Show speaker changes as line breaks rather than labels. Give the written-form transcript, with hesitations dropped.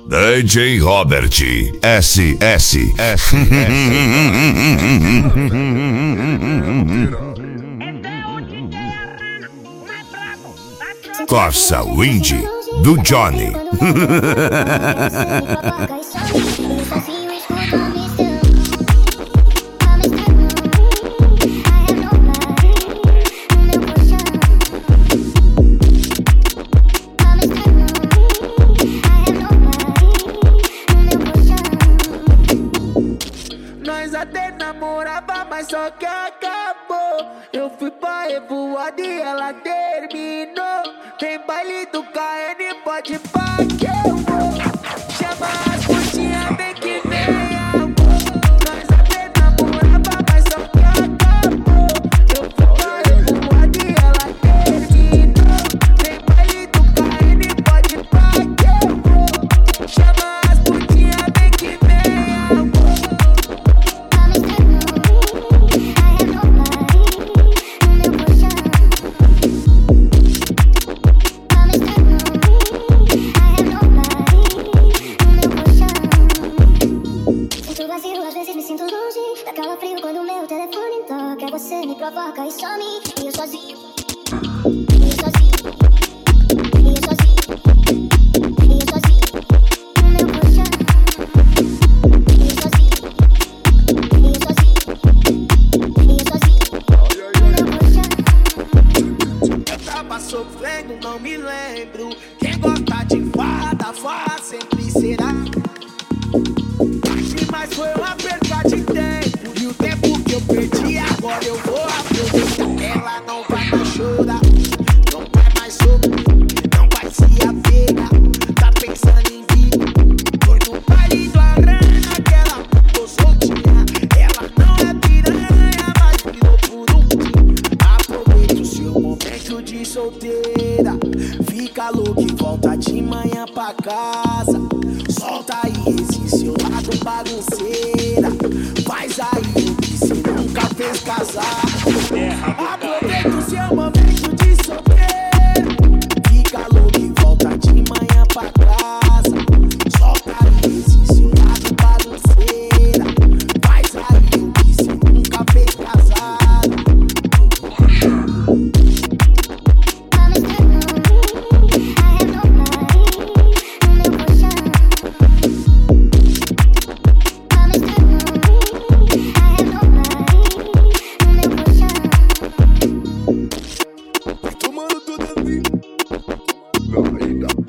DJ Robert SS. Corsa Wind do Johnny.
Nós até namorava, mas só que acabou. Eu fui pra revoada e ela terminou. Tem baile do KN, pode pá que eu vou. Chama as putinhas, vem que vem, amor. Nós até namorava, mas só que acabou. Eu fui pra revoada e ela terminou. Tem baile do KN, pode pá que eu vou. Chama as putinhas, vem que vem, amor.
Às vezes me sinto longe, dá calafrio quando o meu telefone toca. Você me provoca e some, e eu sozinho. E eu sozinho. E eu sozinho. E eu sozinho. No meu colchão. E eu sozinho. E eu sozinho. E eu sozinho. No meu colchão.
Eu tava sofrendo, não me lembro. Quem gosta de farra, farra sempre será. Mas foi uma perda de tempo. E o tempo que eu perdi, agora eu vou aproveitar. Ela não vai mais chorar, não vai mais sofrer, não vai se apegar. Tá pensando em vir. Foi no baile do Arana que ela ficou soltinha. Ela não é piranha, mas virou por um dia. Aproveita o seu momento de solteira. Fica louco e volta de manhã pra casa. Solta aí esse seu lado bagunceira. Faz aí o que cê nunca fez casar. Aproveita o seu momento de solteiro. Fica louco e volta de manhã pra casa. Solta aí esse seu lado bagunceira. Faz aí o que cê nunca fez casar.
Tomando tudo assim.